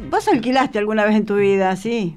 Vos alquilaste alguna vez en tu vida, ¿sí?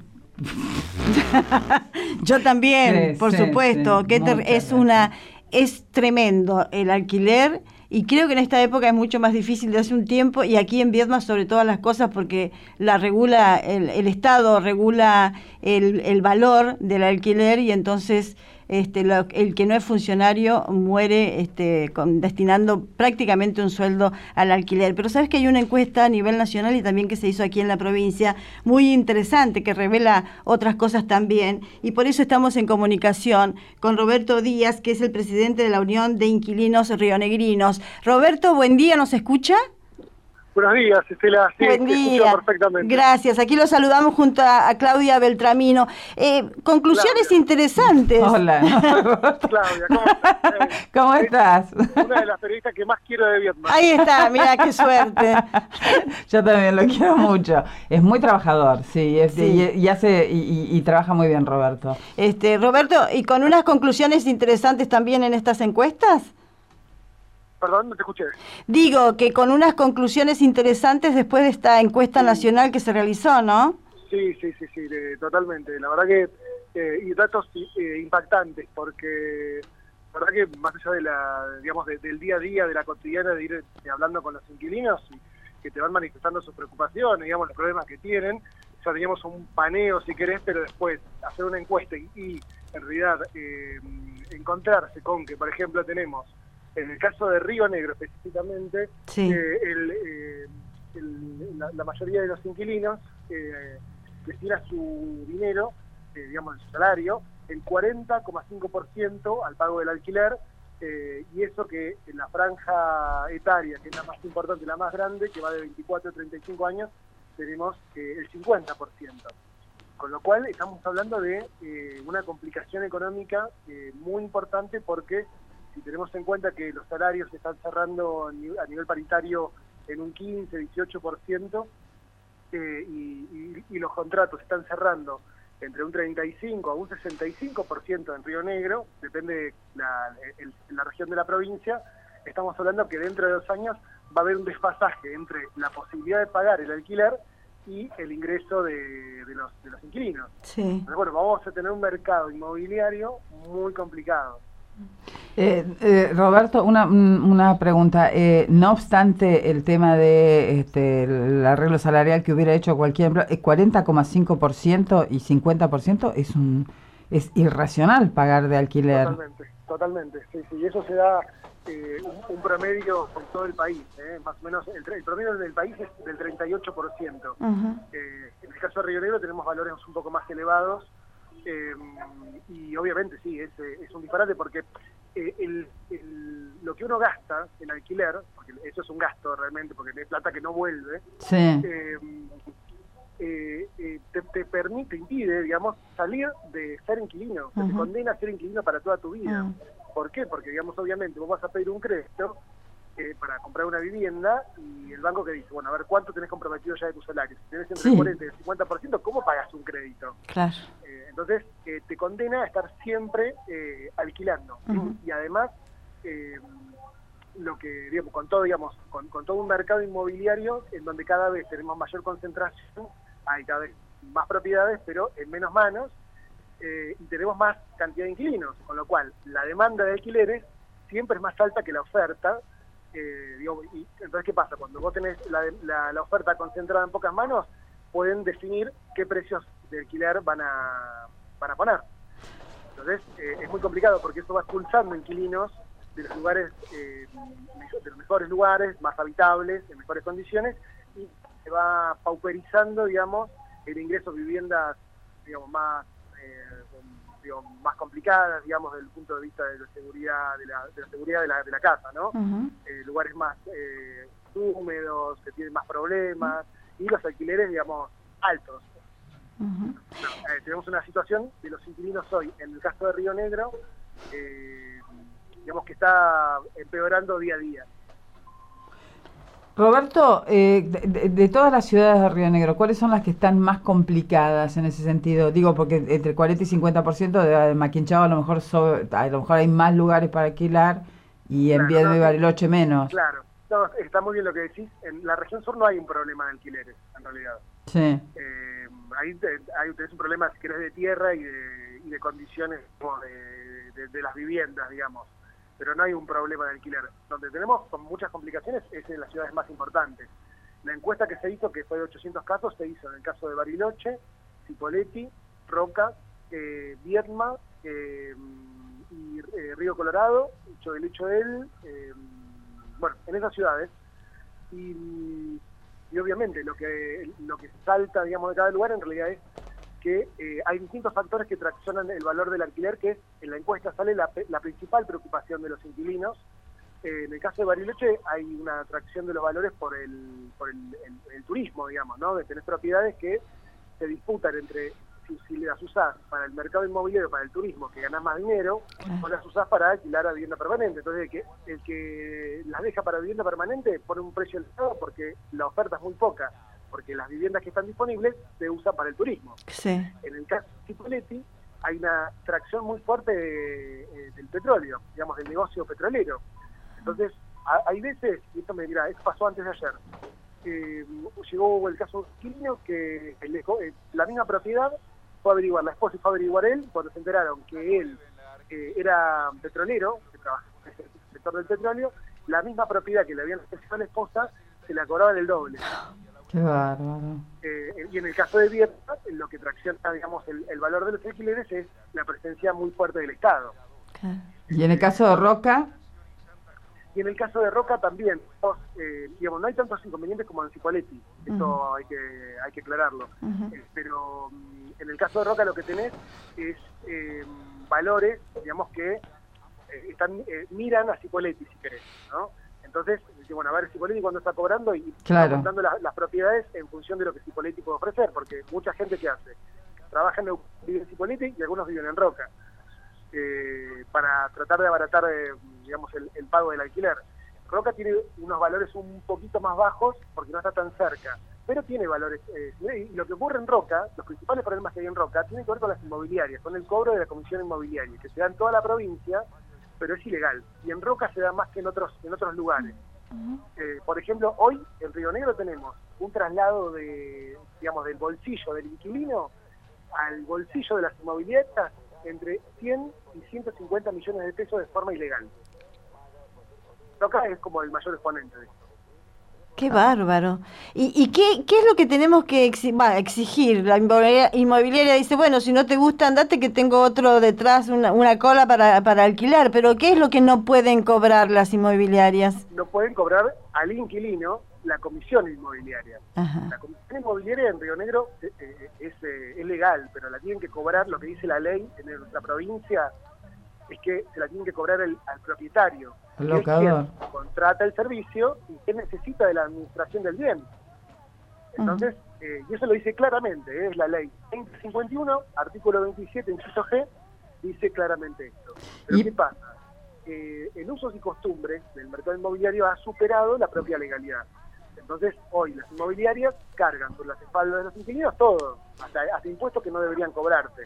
Yo también, Sí, por sí, supuesto, sí, que muchas es tremendo el alquiler y creo que en esta época es mucho más difícil de hace un tiempo y aquí en Viedma sobre todas las cosas porque la regula, el Estado regula el valor del alquiler y entonces el que no es funcionario muere destinando prácticamente un sueldo al alquiler. Pero sabes que hay una encuesta a nivel nacional y también que se hizo aquí en la provincia, muy interesante, que revela otras cosas también, y por eso estamos en comunicación con Roberto Díaz, que es el presidente de la Unión de Inquilinos Rionegrinos. Roberto, buen día, ¿nos escucha? Buenos días, Estela. Sí, Buen te escucho día. perfectamente. Gracias. Aquí lo saludamos junto a Claudia Beltramino. Conclusiones Claudia. interesantes. Hola. Claudia, ¿cómo estás? ¿Cómo estás? Una de las periodistas que más quiero de Vietnam. Ahí está, mira qué suerte. Yo también lo quiero mucho. Es muy trabajador, sí, Sí. y hace y trabaja muy bien, Roberto. Roberto, ¿y con unas conclusiones interesantes también en estas encuestas? Perdón, no te escuché. Digo que con unas conclusiones interesantes después de esta encuesta nacional que se realizó, ¿no? Sí, totalmente. La verdad que, y datos impactantes, porque la verdad que más allá de del día a día, de la cotidiana, de ir hablando con los inquilinos, y que te van manifestando sus preocupaciones, digamos, los problemas que tienen, ya teníamos un paneo, si querés, pero después hacer una encuesta y en realidad encontrarse con que, por ejemplo, tenemos, en el caso de Río Negro específicamente, Sí. la mayoría de los inquilinos destina su dinero, digamos, su salario, el 40,5% al pago del alquiler, y eso que en la franja etaria, que es la más importante, la más grande, que va de 24 a 35 años, tenemos el 50%. Con lo cual estamos hablando de una complicación económica muy importante, porque si tenemos en cuenta que los salarios se están cerrando a nivel paritario en un 15, 18%, y los contratos se están cerrando entre un 35 a un 65% en Río Negro, depende de la región de la provincia, estamos hablando que dentro de 2 años va a haber un desfasaje entre la posibilidad de pagar el alquiler y el ingreso de los inquilinos. Sí. Entonces, bueno, vamos a tener un mercado inmobiliario muy complicado. Roberto, una pregunta. No obstante el tema de el arreglo salarial que hubiera hecho cualquier empleado, 40,5% y 50% es irracional pagar de alquiler. Totalmente. Sí, eso se da un promedio en todo el país, más o menos el promedio del país es del 38%. Uh-huh. En el caso de Río Negro tenemos valores un poco más elevados, y obviamente sí, es un disparate, porque lo que uno gasta en alquiler, porque eso es un gasto realmente, porque es plata que no vuelve, sí. Te impide, digamos, salir de ser inquilino, uh-huh. te condena a ser inquilino para toda tu vida. Uh-huh. ¿Por qué? Porque, digamos, obviamente vos vas a pedir un crédito para comprar una vivienda, y el banco que dice, bueno, a ver, ¿cuánto tenés comprometido ya de tu salario? Si tenés entre el 40 y el 50%, ¿cómo pagas un crédito? Claro. Entonces, te condena a estar siempre alquilando. Uh-huh. Y además, lo que, digamos, con todo un mercado inmobiliario en donde cada vez tenemos mayor concentración, hay cada vez más propiedades, pero en menos manos, y tenemos más cantidad de inquilinos, con lo cual la demanda de alquileres siempre es más alta que la oferta. Y entonces, ¿qué pasa? Cuando vos tenés la oferta concentrada en pocas manos, pueden definir qué precios de alquiler van a poner. Entonces, es muy complicado, porque eso va expulsando inquilinos de los lugares, de los mejores lugares, más habitables, en mejores condiciones, y se va pauperizando, digamos, el ingreso a viviendas, digamos, más complicadas, digamos, desde el punto de vista de la seguridad de la casa, ¿no? Uh-huh. Lugares más húmedos, que tienen más problemas, y los alquileres, digamos, altos. Uh-huh. Tenemos una situación de los inquilinos hoy, en el caso de Río Negro, digamos que está empeorando día a día. Roberto, de todas las ciudades de Río Negro, ¿cuáles son las que están más complicadas en ese sentido? Digo, porque entre 40 y 50% de Maquinchao a lo mejor hay más lugares para alquilar, y en Viedma y Bariloche menos. Claro, está muy bien lo que decís. En la región sur no hay un problema de alquileres, en realidad. Sí. Ahí tenés un problema, si querés, de tierra y de condiciones como de las viviendas, digamos. Pero no hay un problema de alquiler. Donde tenemos con muchas complicaciones es en las ciudades más importantes. La encuesta que se hizo, que fue de 800 casos, se hizo en el caso de Bariloche, Cipolletti, Roca, Viedma y Río Colorado, Chodelú, bueno, en esas ciudades. Y obviamente lo que salta, digamos, de cada lugar en realidad es que hay distintos factores que traccionan el valor del alquiler, que es, en la encuesta sale la principal preocupación de los inquilinos. En el caso de Bariloche hay una atracción de los valores por el turismo, digamos, ¿no? De tener propiedades que se disputan entre si las usás para el mercado inmobiliario, para el turismo, que ganás más dinero, o las usás para alquilar a vivienda permanente. Entonces el que las deja para vivienda permanente pone un precio elevado porque la oferta es muy poca, porque las viviendas que están disponibles se usan para el turismo. Sí. En el caso de Cipolletti hay una tracción muy fuerte del petróleo, digamos, del negocio petrolero. Entonces, hay veces, y esto me dirá, esto pasó antes de ayer, llegó el caso de un inquilino que la misma propiedad fue a averiguar, la esposa fue a averiguar él, cuando se enteraron que él era petrolero, que trabajaba en el sector del petróleo, la misma propiedad que le habían ofrecido a la esposa, se la cobraban el doble. Qué bárbaro. Y en el caso de Viedma, lo que tracciona, digamos, el valor de los alquileres es la presencia muy fuerte del Estado. Claro. ¿Y en el caso de Roca? Y en el caso de Roca también, digamos, no hay tantos inconvenientes como en Cipolletti, eso hay que aclararlo. Pero en el caso de Roca lo que tenés es valores, digamos, que miran a Cipolletti, si querés, ¿no? Entonces, bueno, a ver Cipolletti cuándo está cobrando y claro, está contando las propiedades en función de lo que Cipolletti puede ofrecer, porque mucha gente que hace, trabaja vive en Cipolletti y algunos viven en Roca. Para tratar de abaratar, digamos, el pago del alquiler. Roca tiene unos valores un poquito más bajos porque no está tan cerca, pero tiene valores. Y lo que ocurre en Roca, los principales problemas que hay en Roca, tienen que ver con las inmobiliarias, con el cobro de la comisión inmobiliaria, que se da en toda la provincia, pero es ilegal. Y en Roca se da más que en otros lugares. Por ejemplo, hoy en Río Negro tenemos un traslado digamos, del bolsillo del inquilino al bolsillo de las inmobiliarias entre 100 y 150 millones de pesos de forma ilegal. Roca es como el mayor exponente de esto. Qué bárbaro. ¿Y qué es lo que tenemos que exigir? La inmobiliaria dice, bueno, si no te gusta, andate que tengo otro detrás, una cola para alquilar, pero ¿qué es lo que no pueden cobrar las inmobiliarias? No pueden cobrar al inquilino la comisión inmobiliaria. Ajá. La comisión inmobiliaria en Río Negro es legal, pero la tienen que cobrar, lo que dice la ley en nuestra provincia, es que se la tienen que cobrar al propietario, el que locador, es quien contrata el servicio y que necesita de la administración del bien. Entonces, y eso lo dice claramente, es la ley 2051, artículo 27, inciso G, dice claramente esto. Pero ¿qué pasa? En usos y costumbres del mercado inmobiliario ha superado la propia legalidad. Entonces, hoy las inmobiliarias cargan por las espaldas de los inquilinos todo, hasta impuestos que no deberían cobrarse.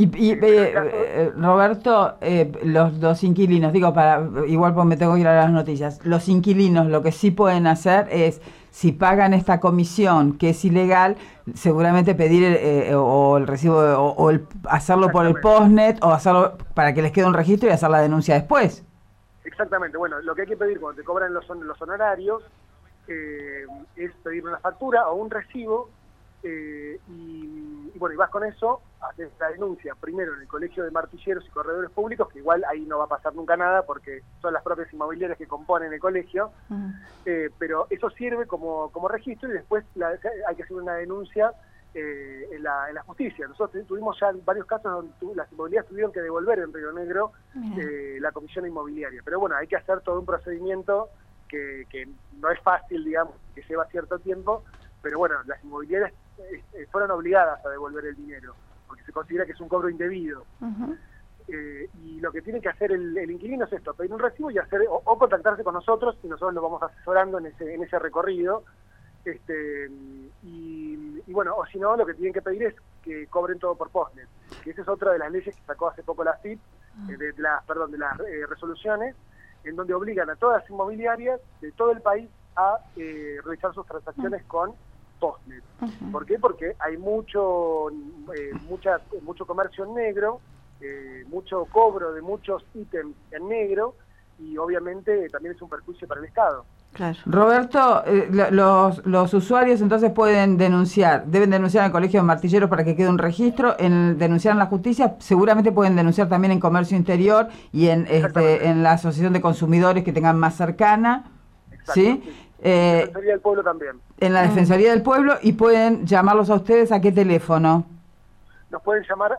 Roberto, los inquilinos, digo, igual porque me tengo que ir a las noticias, los inquilinos lo que sí pueden hacer es, si pagan esta comisión que es ilegal, seguramente pedir o el recibo o hacerlo por el postnet o hacerlo para que les quede un registro y hacer la denuncia después. Exactamente, bueno, lo que hay que pedir cuando te cobran los honorarios es pedir una factura o un recibo y bueno, y vas con eso, haces la denuncia primero en el Colegio de Martilleros y Corredores Públicos, que igual ahí no va a pasar nunca nada porque son las propias inmobiliarias que componen el colegio, pero eso sirve como registro y después hay que hacer una denuncia en la justicia. Nosotros tuvimos ya varios casos donde las inmobiliarias tuvieron que devolver en Río Negro la comisión inmobiliaria, pero bueno, hay que hacer todo un procedimiento que no es fácil, digamos, que lleva cierto tiempo, pero bueno, las inmobiliarias fueron obligadas a devolver el dinero, porque se considera que es un cobro indebido. Y lo que tiene que hacer el inquilino es esto, pedir un recibo y hacer o contactarse con nosotros, y nosotros lo vamos asesorando en ese recorrido. Y bueno, o si no, lo que tienen que pedir es que cobren todo por postnet, que esa es otra de las leyes que sacó hace poco la FIP, de las resoluciones, en donde obligan a todas las inmobiliarias de todo el país a realizar sus transacciones con postnet. ¿Por qué? Porque hay mucho comercio en negro, mucho cobro de muchos ítems en negro, y obviamente también es un perjuicio para el Estado. Claro. Roberto, los usuarios entonces deben denunciar en el Colegio de Martilleros para que quede un registro, denunciar en la justicia, seguramente pueden denunciar también en Comercio Interior y en la Asociación de Consumidores que tengan más cercana. ¿Sí? En la Defensoría del Pueblo también. En la Defensoría del Pueblo, y pueden llamarlos a ustedes ¿a qué teléfono? Nos pueden llamar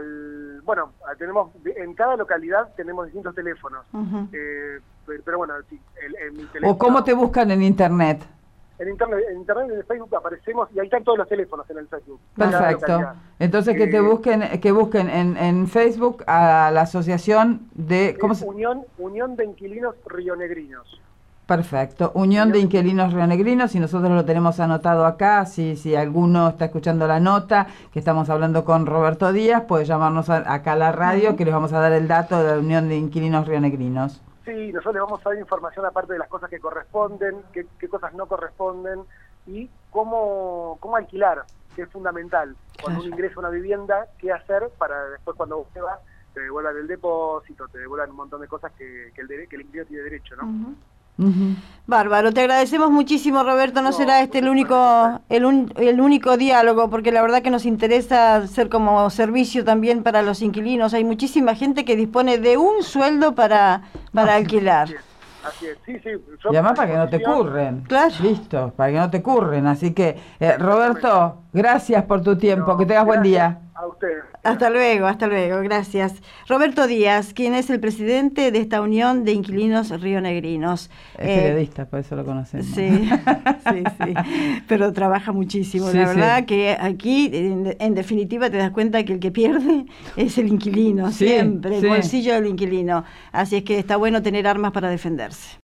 tenemos en cada localidad tenemos distintos teléfonos. Pero bueno, sí, mi teléfono. ¿O cómo te buscan en Internet? En Internet, en Facebook aparecemos y ahí están todos los teléfonos en el Facebook. Perfecto. Entonces que busquen en Facebook a la asociación de Unión de Inquilinos Rionegrinos. Perfecto, Unión de Inquilinos Rionegrinos, y nosotros lo tenemos anotado acá. Si alguno está escuchando la nota que estamos hablando con Roberto Díaz, puede llamarnos acá a la radio, que les vamos a dar el dato de la Unión de Inquilinos Rionegrinos. Sí, nosotros les vamos a dar información aparte de las cosas que corresponden, qué cosas no corresponden, y cómo alquilar, que es fundamental. Cuando uno ingresa a una vivienda, qué hacer para después cuando usted va, te devuelvan el depósito, te devuelvan un montón de cosas que el inquilino tiene derecho, ¿no? Bárbaro, te agradecemos muchísimo, Roberto. No será este el único diálogo, porque la verdad que nos interesa ser como servicio también para los inquilinos. Hay muchísima gente que dispone de un sueldo para alquilar. Así es. Sí, y además para que no te curren. Claro. Listo, para que no te curren. Así que, Roberto, gracias por tu tiempo. Que tengas buen día. A usted. Hasta luego, gracias. Roberto Díaz, quien es el presidente de esta Unión de Inquilinos Rionegrinos. Es periodista, por eso lo conocemos. Sí, pero trabaja muchísimo. La verdad que aquí, en definitiva, te das cuenta que el que pierde es el inquilino, siempre, el bolsillo del inquilino. Así es que está bueno tener armas para defenderse.